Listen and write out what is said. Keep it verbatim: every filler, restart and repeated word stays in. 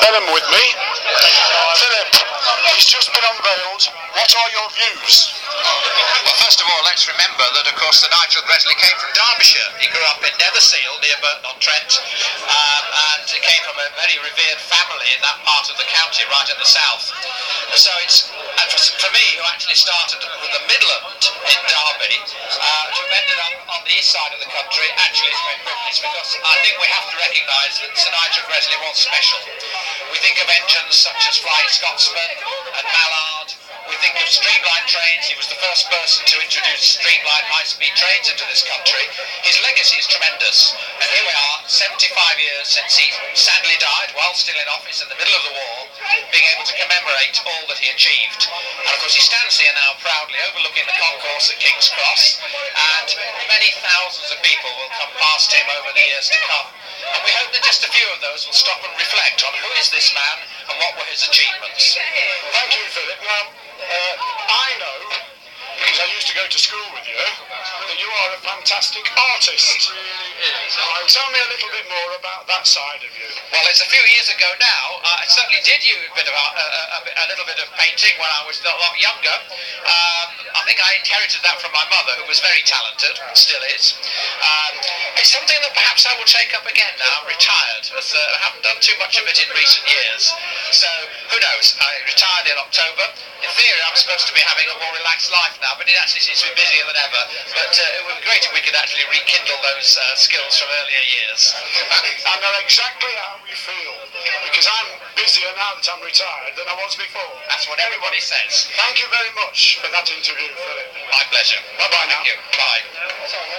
Benham with me. Philip, he's just been unveiled. What are your views? Well, first of all, let's remember that, of course, Sir Nigel Gresley came from Derbyshire. He grew up in Netherseal, near Burton-on-Trent, um, and he came from a very revered family in that part of the county, right in the south. So it's, and for, for me, who actually started with the Midland in Derby, uh, to have ended up on the east side of the country, actually is a great privilege, because I think we have to recognise that Sir Nigel Gresley was special. We think of engines such as Flying Scotsman and Mallard. We think of streamlined trains. He was the first person to introduce streamlined high-speed trains into this country. His legacy is tremendous. And here we are, seventy-five years since he sadly died, while still in office in the middle of the war, being able to commemorate all that he achieved. And of course he stands here now proudly overlooking the concourse at King's Cross, and many thousands of people will come past him over the years to come. And we hope that just a few of those will stop and reflect on who is this man and what were his achievements. Thank you, Philip. Now, uh, I know, because I used to go to school with you, that you are a fantastic artist. Uh, tell me a little bit more about that side of you. Well, it's a few years ago now. Uh, I certainly did use a bit of art, uh, a, a little bit of painting when I was a lot younger. Um, I think I inherited that from my mother, who was very talented, still is. Um, it's something that perhaps I will take up again now. I'm retired. As, uh, I haven't done too much of it in recent years. So, who knows? I retired in October. In theory, I'm supposed to be having a more relaxed life now, but it actually seems to be busier than ever. But uh, it would be great if we could actually rekindle those uh, skills from earlier years. I know exactly how you feel, because I'm busier now that I'm retired than I was before. That's what everybody says. Thank you very much for that interview, Philip. My pleasure. Bye-bye now. Thank you. Bye.